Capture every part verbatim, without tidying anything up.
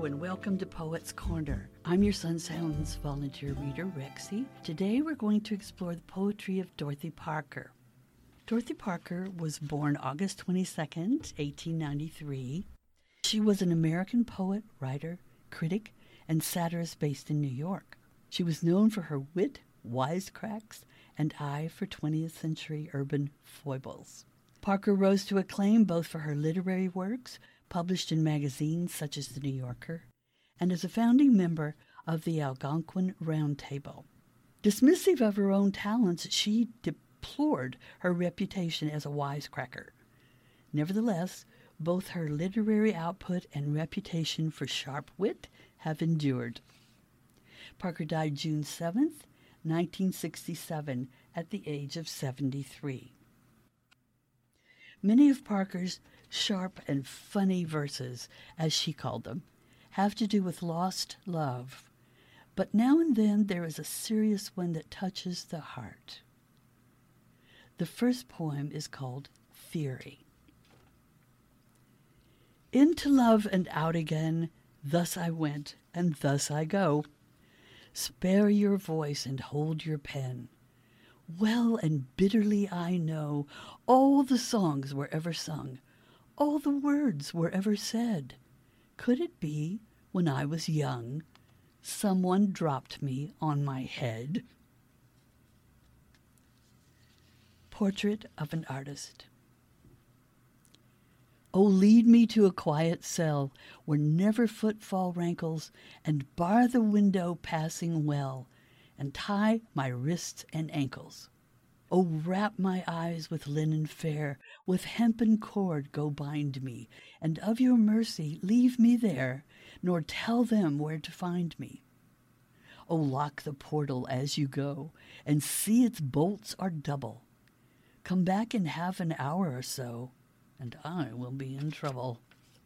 and welcome to Poets Corner. I'm your Sun Sounds volunteer reader, Rexy. Today we're going to explore the poetry of Dorothy Parker. Dorothy Parker was born August twenty-second, eighteen ninety-three. She was an American poet, writer, critic, and satirist based in New York. She was known for her wit, wisecracks, and eye for twentieth century urban foibles. Parker rose to acclaim both for her literary works, published in magazines such as The New Yorker, and as a founding member of the Algonquin Round Table. Dismissive of her own talents, she deplored her reputation as a wisecracker. Nevertheless, both her literary output and reputation for sharp wit have endured. Parker died June seventh, nineteen sixty-seven, at the age of seventy-three. Many of Parker's sharp and funny verses, as she called them, have to do with lost love, but now and then there is a serious one that touches the heart. The first poem is called Theory. Into love and out again, thus I went and thus I go. Spare your voice and hold your pen. Well and bitterly I know all the songs were ever sung, all the words were ever said. Could it be, when I was young, someone dropped me on my head? Portrait of an Artist. Oh, lead me to a quiet cell where never footfall rankles, and bar the window passing well, and tie my wrists and ankles. Oh, wrap my eyes with linen fair, with hempen cord go bind me, and of your mercy leave me there, nor tell them where to find me. Oh, lock the portal as you go, and see its bolts are double. Come back in half an hour or so, and I will be in trouble.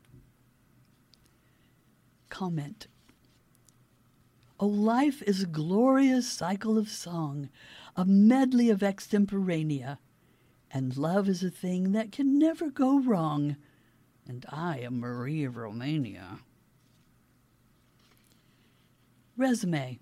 Comment. Oh, life is a glorious cycle of song, a medley of extemporania, and love is a thing that can never go wrong, and I am Marie of Romania. Resume.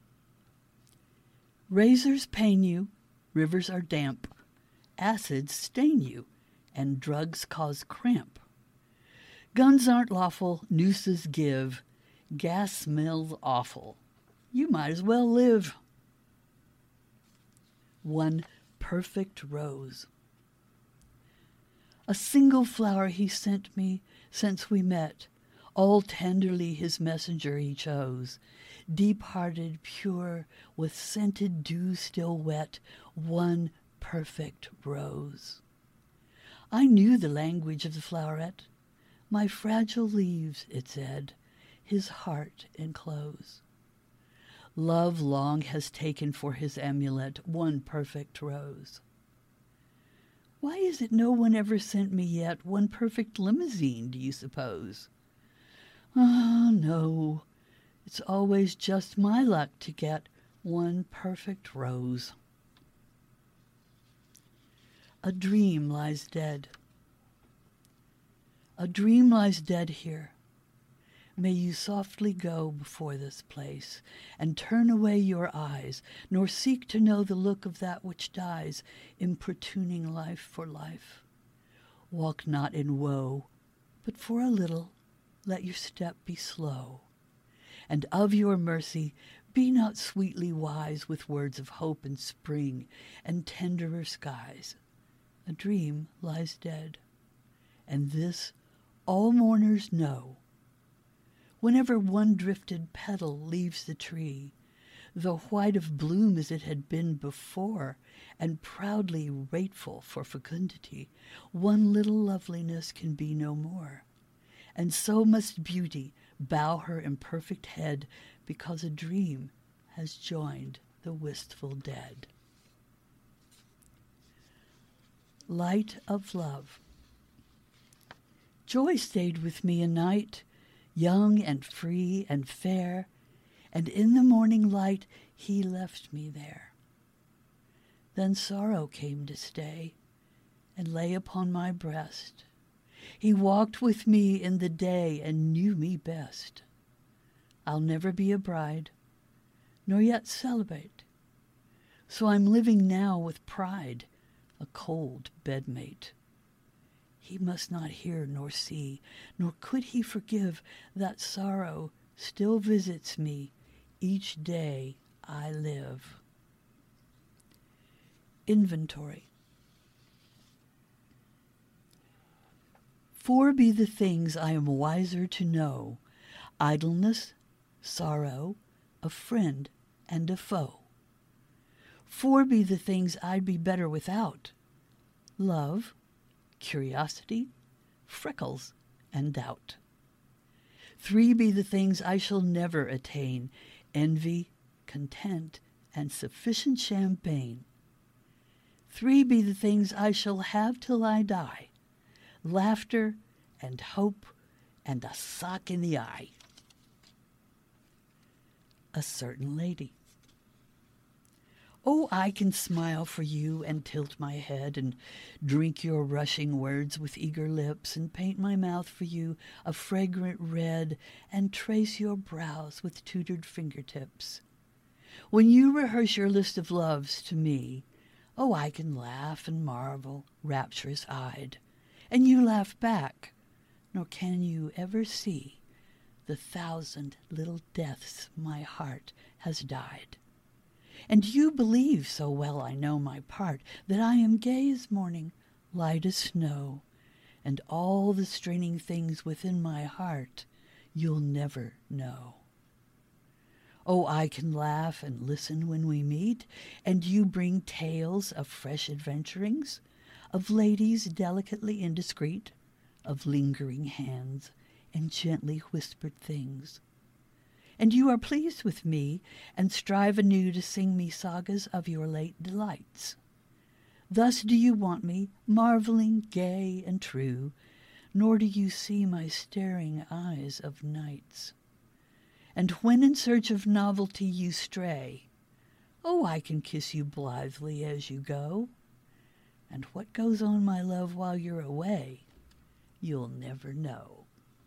Razors pain you, rivers are damp, acids stain you, and drugs cause cramp. Guns aren't lawful, nooses give, gas smells awful. You might as well live. One perfect rose. A single flower he sent me since we met, all tenderly his messenger he chose, deep-hearted, pure, with scented dew still wet, one perfect rose. I knew the language of the floweret. My fragile leaves, it said, his heart enclose. Love long has taken for his amulet one perfect rose. Why is it no one ever sent me yet one perfect limousine, do you suppose? Ah, no, it's always just my luck to get one perfect rose. A dream lies dead. A dream lies dead here. May you softly go before this place, and turn away your eyes, nor seek to know the look of that which dies, importuning life for life. Walk not in woe, but for a little let your step be slow. And of your mercy be not sweetly wise with words of hope and spring and tenderer skies. A dream lies dead, and this all mourners know. Whenever one drifted petal leaves the tree, though white of bloom as it had been before, and proudly rateful for fecundity, one little loveliness can be no more. And so must beauty bow her imperfect head, because a dream has joined the wistful dead. Light of Love. Joy stayed with me a night, young and free and fair, and in the morning light he left me there. Then sorrow came to stay, and lay upon my breast. He walked with me in the day and knew me best. I'll never be a bride, nor yet celebrate. So I'm living now with pride, a cold bedmate. He must not hear nor see, nor could he forgive that sorrow still visits me each day I live. Inventory. For be the things I am wiser to know, idleness, sorrow, a friend and a foe. For be the things I'd be better without, love, curiosity, freckles, and doubt. Three be the things I shall never attain, envy, content, and sufficient champagne. Three be the things I shall have till I die, laughter and hope and a sock in the eye. A certain lady. Oh, I can smile for you and tilt my head and drink your rushing words with eager lips and paint my mouth for you a fragrant red and trace your brows with tutored fingertips. When you rehearse your list of loves to me, oh, I can laugh and marvel, rapturous-eyed, and you laugh back, nor can you ever see the thousand little deaths my heart has died. And you believe, so well I know my part, that I am gay as morning, light as snow, and all the straining things within my heart you'll never know. Oh, I can laugh and listen when we meet, and you bring tales of fresh adventurings, of ladies delicately indiscreet, of lingering hands and gently whispered things. And you are pleased with me, and strive anew to sing me sagas of your late delights. Thus do you want me, marveling, gay, and true, nor do you see my staring eyes of nights. And when in search of novelty you stray, oh, I can kiss you blithely as you go, and what goes on, my love, while you're away, you'll never know.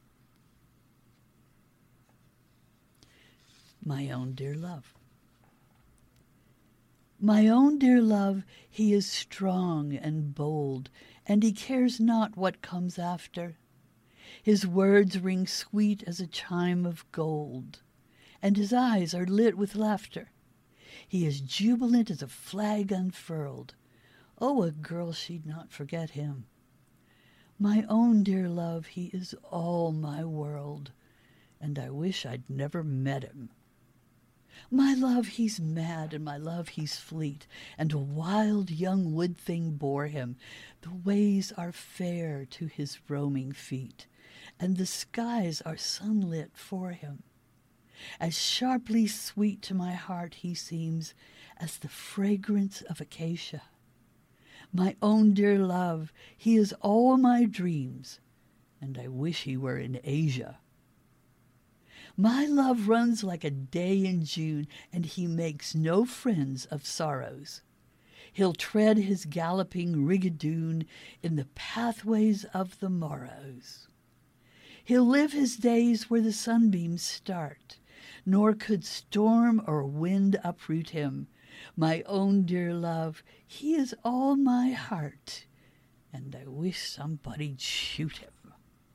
My own dear love. My own dear love, he is strong and bold, and he cares not what comes after. His words ring sweet as a chime of gold, and his eyes are lit with laughter. He is jubilant as a flag unfurled. Oh, a girl she'd not forget him. My own dear love, he is all my world, and I wish I'd never met him. My love, he's mad, and my love, he's fleet, and a wild young wood thing bore him. The ways are fair to his roaming feet, and the skies are sunlit for him. As sharply sweet to my heart he seems as the fragrance of acacia. My own dear love, he is all my dreams, and I wish he were in Asia. My love runs like a day in June, and he makes no friends of sorrows. He'll tread his galloping rigadoon in the pathways of the morrows. He'll live his days where the sunbeams start, nor could storm or wind uproot him. My own dear love, he is all my heart, and I wish somebody'd shoot him.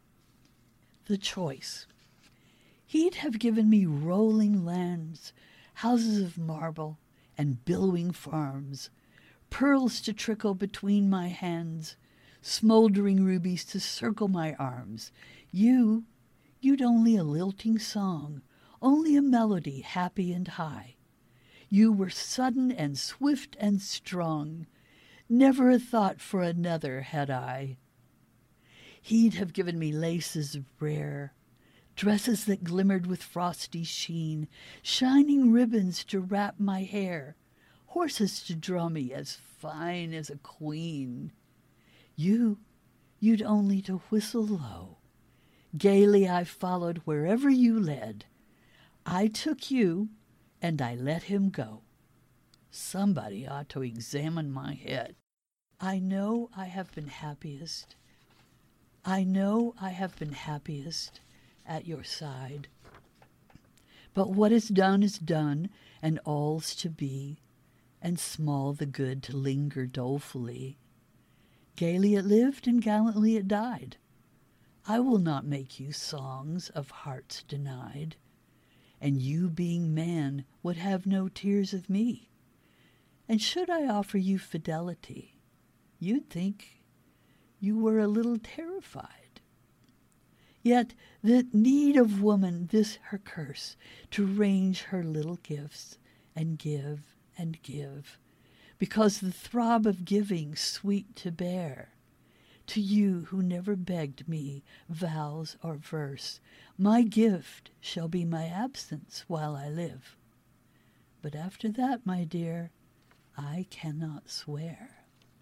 The choice. He'd have given me rolling lands, houses of marble, and billowing farms, pearls to trickle between my hands, smoldering rubies to circle my arms. You, you'd only a lilting song, only a melody happy and high. You were sudden and swift and strong, never a thought for another had I. He'd have given me laces rare, dresses that glimmered with frosty sheen, shining ribbons to wrap my hair, horses to draw me as fine as a queen. You, you'd only to whistle low. Gaily I followed wherever you led. I took you, and I let him go. Somebody ought to examine my head. I know I have been happiest. I know I have been happiest at your side. But what is done is done, and all's to be, and small the good to linger dolefully. Gaily it lived, and gallantly it died. I will not make you songs of hearts denied, and you being man would have no tears of me. And should I offer you fidelity, you'd think you were a little terrified. Yet the need of woman, this her curse, to range her little gifts, and give and give, because the throb of giving sweet to bear. To you who never begged me vows or verse, my gift shall be my absence while I live. But after that, my dear, I cannot swear.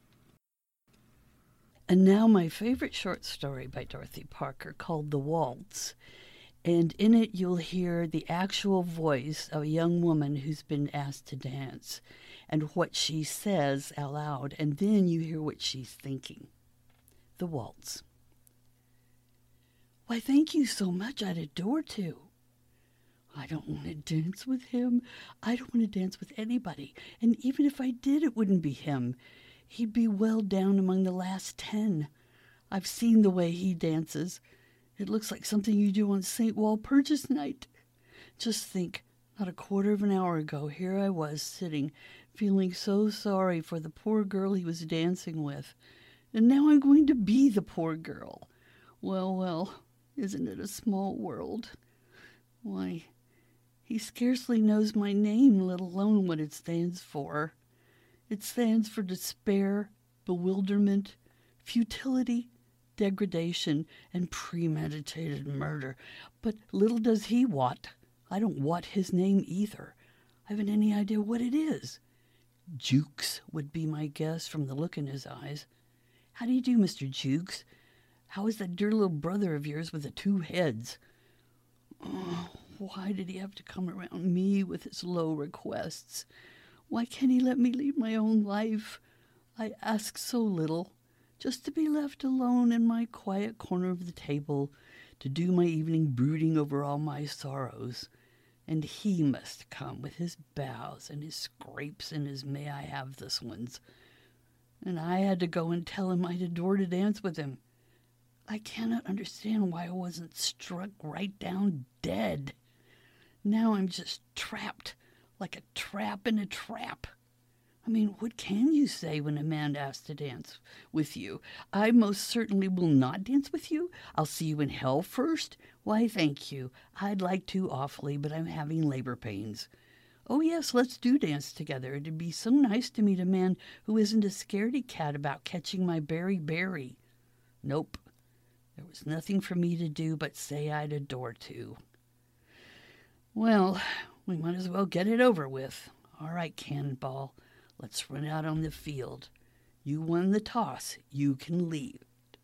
And now my favorite short story by Dorothy Parker, called The Waltz. And in it you'll hear the actual voice of a young woman who's been asked to dance and what she says out loud, and then you hear what she's thinking. The Waltz. Why, thank you so much. I'd adore to. I don't want to dance with him. I don't want to dance with anybody. And even if I did, it wouldn't be him. He'd be well down among the last ten. I've seen the way he dances. It looks like something you do on Saint Walpurgis night. Just think, not a quarter of an hour ago, here I was sitting, feeling so sorry for the poor girl he was dancing with. And now I'm going to be the poor girl. Well, well, isn't it a small world? Why, he scarcely knows my name, let alone what it stands for. It stands for despair, bewilderment, futility, degradation, and premeditated murder. But little does he wot. I don't wot his name either. I haven't any idea what it is. Jukes would be my guess from the look in his eyes. How do you do, Mister Jukes? How is that dear little brother of yours with the two heads? Oh, why did he have to come around me with his low requests? Why can't he let me lead my own life? I ask so little, just to be left alone in my quiet corner of the table, to do my evening brooding over all my sorrows. And he must come with his bows and his scrapes and his may I have this ones. And I had to go and tell him I'd adore to dance with him. I cannot understand why I wasn't struck right down dead. Now I'm just trapped, like a trap in a trap. I mean, what can you say when a man asks to dance with you? I most certainly will not dance with you. I'll see you in hell first. Why, thank you. I'd like to awfully, but I'm having labor pains. Oh, yes, let's do dance together. It'd be so nice to meet a man who isn't a scaredy cat about catching my berry-berry. Nope. There was nothing for me to do but say I'd adore to. Well, we might as well get it over with. All right, Cannonball, let's run out on the field. You won the toss. You can leave.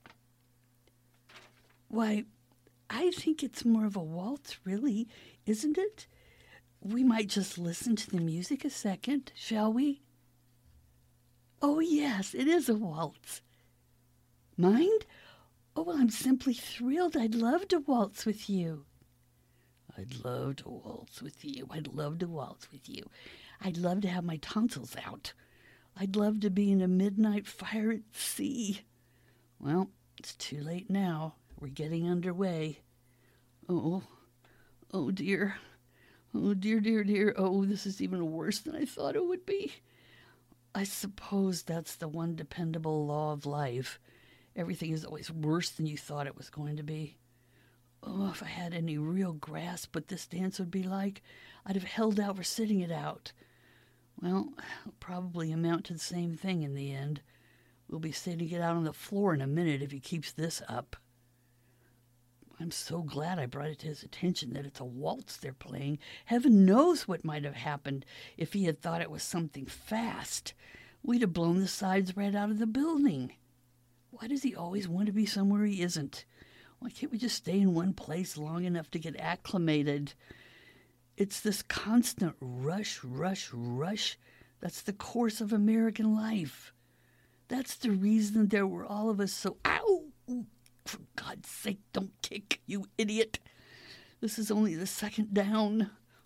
Why, I think it's more of a waltz, really, isn't it? We might just listen to the music a second, shall we? Oh, yes, it is a waltz. Mind? Oh, well, I'm simply thrilled. I'd love to waltz with you. I'd love to waltz with you. I'd love to waltz with you. I'd love to have my tonsils out. I'd love to be in a midnight fire at sea. Well, it's too late now. We're getting underway. Oh, oh dear. Oh dear, dear, dear. Oh, this is even worse than I thought it would be. I suppose that's the one dependable law of life. Everything is always worse than you thought it was going to be. Oh, if I had any real grasp what this dance would be like, I'd have held out for sitting it out. Well, it'll probably amount to the same thing in the end. We'll be sitting it out on the floor in a minute if he keeps this up. I'm so glad I brought it to his attention that it's a waltz they're playing. Heaven knows what might have happened if he had thought it was something fast. We'd have blown the sides right out of the building. Why does he always want to be somewhere he isn't? Why can't we just stay in one place long enough to get acclimated? It's this constant rush, rush, rush. That's the course of American life. That's the reason there were all of us so... Ow! For God's sake, don't kick, you idiot. This is only the second down.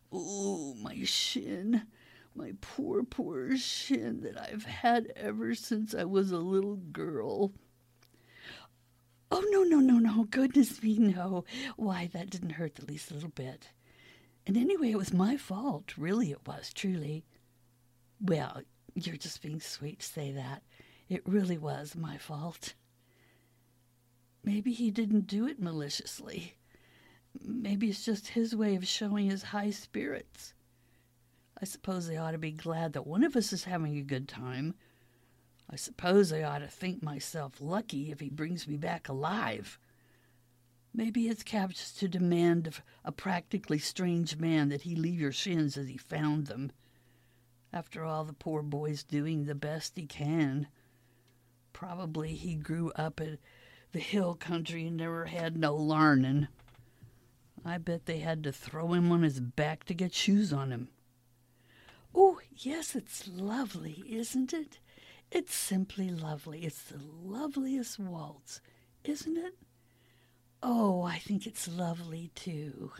Oh, my shin. My poor, poor shin that I've had ever since I was a little girl. Oh, no, no, no, no. Goodness me, no. Why, that didn't hurt the least little bit. And anyway, it was my fault. Really, it was, truly. Well, you're just being sweet to say that. It really was my fault. Maybe he didn't do it maliciously. Maybe it's just his way of showing his high spirits. I suppose I ought to be glad that one of us is having a good time. I suppose I ought to think myself lucky if he brings me back alive. Maybe it's captious to demand of a practically strange man that he leave your shins as he found them. After all, the poor boy's doing the best he can. Probably he grew up at the hill country and never had no larnin'. I bet they had to throw him on his back to get shoes on him. Oh, yes, it's lovely, isn't it? It's simply lovely. It's the loveliest waltz, isn't it? Oh, I think it's lovely, too.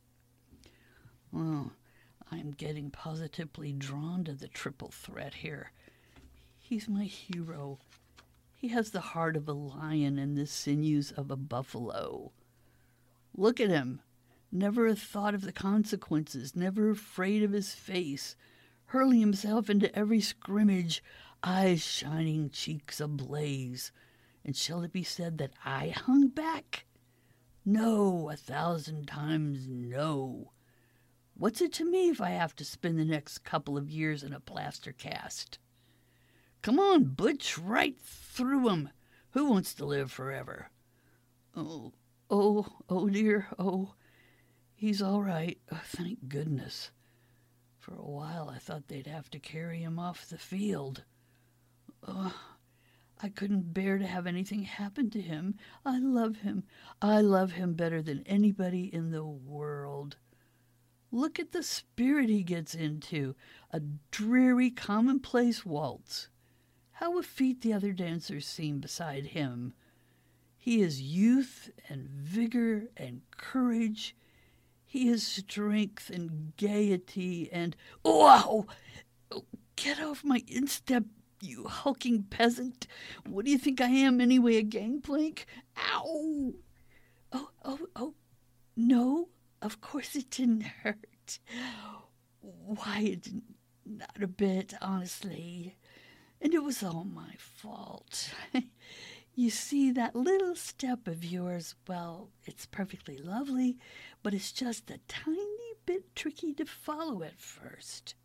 Well, I'm getting positively drawn to the triple threat here. He's my hero. He has the heart of a lion and the sinews of a buffalo. Look at him. Never a thought of the consequences, never afraid of his face, hurling himself into every scrimmage, eyes shining, cheeks ablaze. And shall it be said that I hung back? No, a thousand times no. What's it to me if I have to spend the next couple of years in a plaster cast? Come on, Butch, right through 'em. Who wants to live forever? Oh, oh, oh dear, oh. He's all right. Oh, thank goodness. For a while I thought they'd have to carry him off the field. Oh, I couldn't bear to have anything happen to him. I love him. I love him better than anybody in the world. Look at the spirit he gets into. A dreary, commonplace waltz. How effete the other dancers seem beside him. He is youth and vigor and courage. He is strength and gaiety and... Oh, oh, get off my instep, you hulking peasant. What do you think I am anyway, a gangplank? Ow! Oh, oh, oh, no, of course it didn't hurt. Why, it didn't, not a bit, honestly. And it was all my fault. You see, that little step of yours, well, it's perfectly lovely, but it's just a tiny bit tricky to follow at first.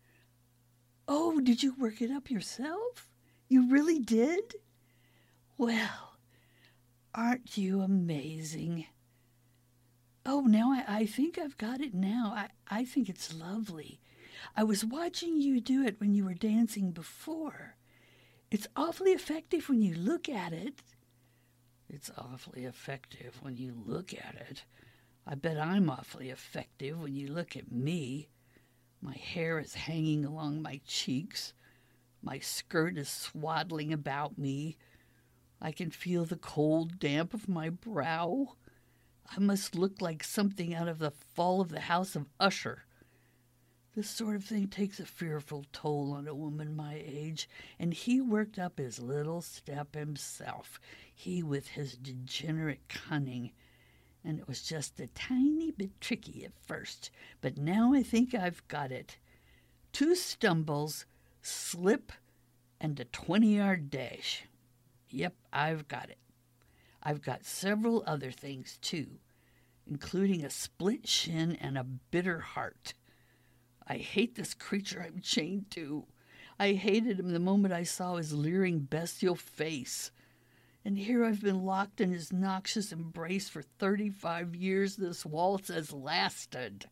Oh, did you work it up yourself? You really did? Well, aren't you amazing? Oh, now I, I think I've got it now. I, I think it's lovely. I was watching you do it when you were dancing before. It's awfully effective when you look at it. It's awfully effective when you look at it. I bet I'm awfully effective when you look at me. My hair is hanging along my cheeks. My skirt is swaddling about me. I can feel the cold damp of my brow. I must look like something out of the Fall of the House of Usher. This sort of thing takes a fearful toll on a woman my age, and he worked up his little step himself, he with his degenerate cunning. And it was just a tiny bit tricky at first, but now I think I've got it. Two stumbles, slip, and a twenty-yard dash. Yep, I've got it. I've got several other things, too, including a split shin and a bitter heart. I hate this creature I'm chained to. I hated him the moment I saw his leering bestial face. And here I've been locked in his noxious embrace for thirty-five years this waltz has lasted.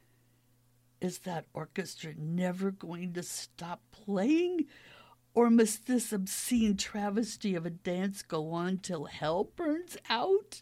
Is that orchestra never going to stop playing? Or must this obscene travesty of a dance go on till hell burns out?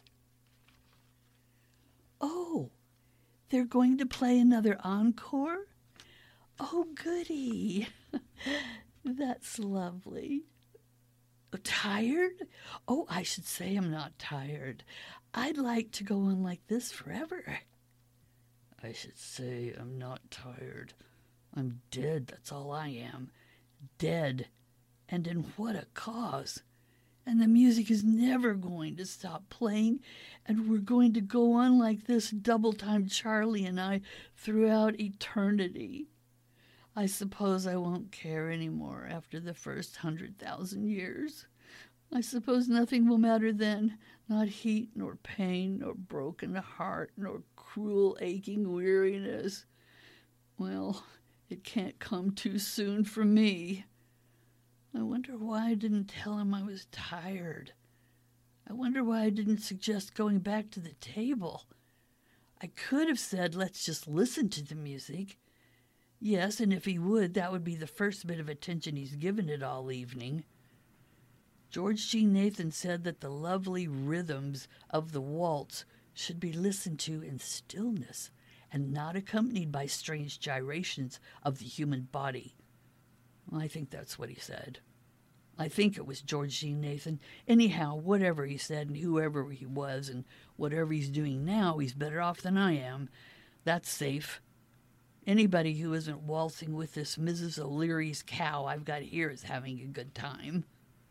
Oh, they're going to play another encore? Oh, goody. That's lovely. Tired? Oh, I should say I'm not tired. I'd like to go on like this forever. I should say I'm not tired. I'm dead, that's all I am. Dead. And in what a cause. And the music is never going to stop playing, and we're going to go on like this, double-time Charlie and I, throughout eternity. I suppose I won't care anymore after the first hundred thousand years. I suppose nothing will matter then, not heat, nor pain, nor broken heart, nor cruel aching weariness. Well, it can't come too soon for me. I wonder why I didn't tell him I was tired. I wonder why I didn't suggest going back to the table. I could have said, let's just listen to the music. Yes, and if he would, that would be the first bit of attention he's given it all evening. George G. Nathan said that the lovely rhythms of the waltz should be listened to in stillness and not accompanied by strange gyrations of the human body. Well, I think that's what he said. I think it was George G. Nathan. Anyhow, whatever he said and whoever he was and whatever he's doing now, he's better off than I am. That's safe. Anybody who isn't waltzing with this Missus O'Leary's cow I've got here is having a good time.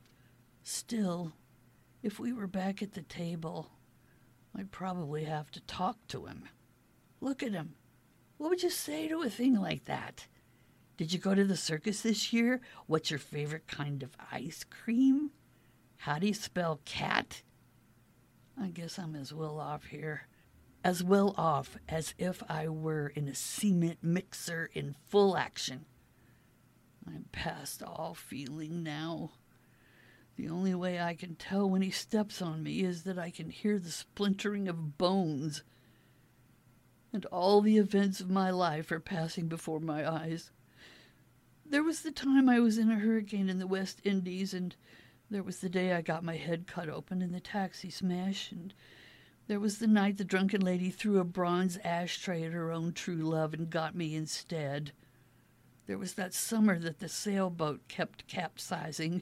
Still, if we were back at the table, I'd probably have to talk to him. Look at him. What would you say to a thing like that? Did you go to the circus this year? What's your favorite kind of ice cream? How do you spell cat? I guess I'm as well off here. As well off as if I were in a cement mixer in full action. I'm past all feeling now. The only way I can tell when he steps on me is that I can hear the splintering of bones. And all the events of my life are passing before my eyes. There was the time I was in a hurricane in the West Indies, and there was the day I got my head cut open in the taxi smash, and there was the night the drunken lady threw a bronze ashtray at her own true love and got me instead. There was that summer that the sailboat kept capsizing.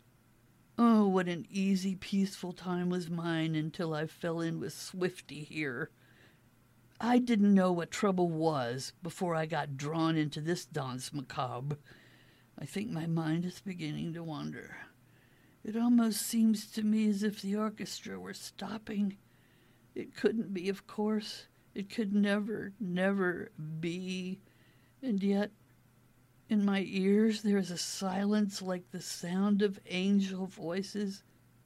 Oh, what an easy, peaceful time was mine until I fell in with Swifty here. I didn't know what trouble was before I got drawn into this dance macabre. I think my mind is beginning to wander. It almost seems to me as if the orchestra were stopping. It couldn't be, of course. It could never, never be. And yet, in my ears, there is a silence like the sound of angel voices.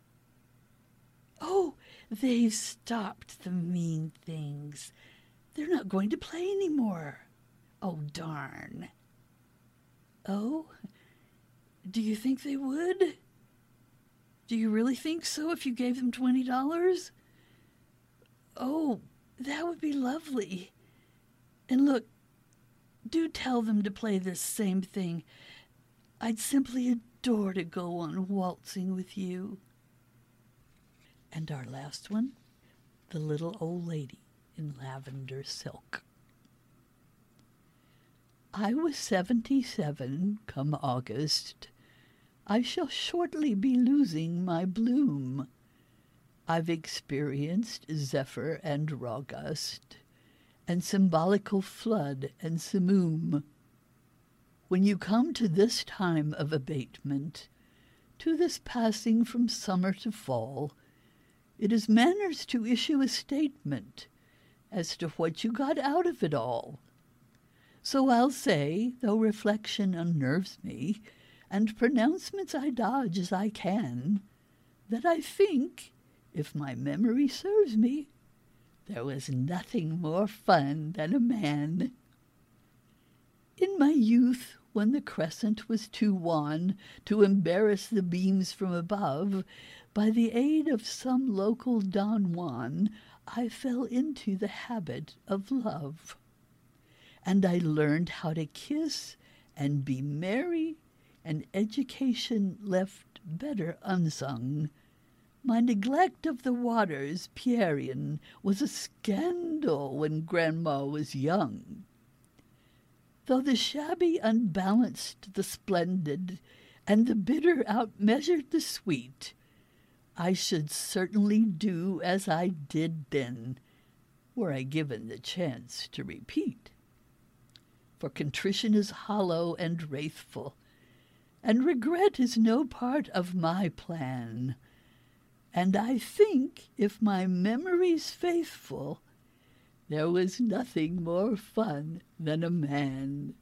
Oh, they've stopped the mean things. They're not going to play anymore. Oh, darn. Oh? Do you think they would? Do you really think so if you gave them twenty dollars? Oh, that would be lovely. And look, do tell them to play this same thing. I'd simply adore to go on waltzing with you. And our last one, the little old lady in lavender silk. I was seventy-seven come August. I shall shortly be losing my bloom. I've experienced zephyr and rawgust, and symbolical flood and simoom. When you come to this time of abatement, to this passing from summer to fall, it is manners to issue a statement as to what you got out of it all. So I'll say, though reflection unnerves me, and pronouncements I dodge as I can, that I think, if my memory serves me, there was nothing more fun than a man. In my youth, when the crescent was too wan to embarrass the beams from above, by the aid of some local Don Juan, I fell into the habit of love. And I learned how to kiss and be merry, and education left better unsung. My neglect of the waters, Pierian, was a scandal when Grandma was young. Though the shabby unbalanced the splendid, and the bitter outmeasured the sweet, I should certainly do as I did then, were I given the chance to repeat. For contrition is hollow and wrathful, and regret is no part of my plan. And I think, if my memory's faithful, there was nothing more fun than a man.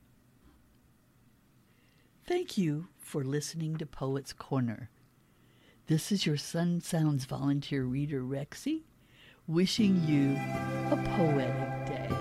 Thank you for listening to Poets Corner. This is your Sun Sounds volunteer reader, Rexy, wishing you a poetic day.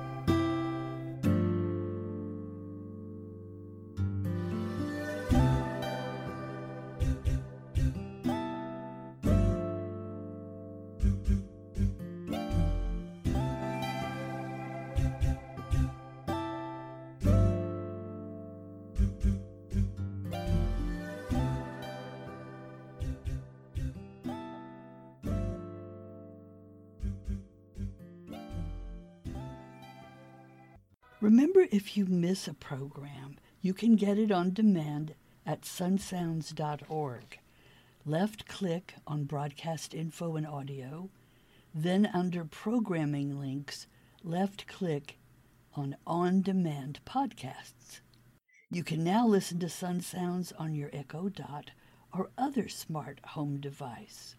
Remember, if you miss a program, you can get it on demand at sun sounds dot org. Left-click on Broadcast Info and Audio, then under Programming Links, left-click on On-Demand Podcasts. You can now listen to Sun Sounds on your Echo Dot or other smart home device.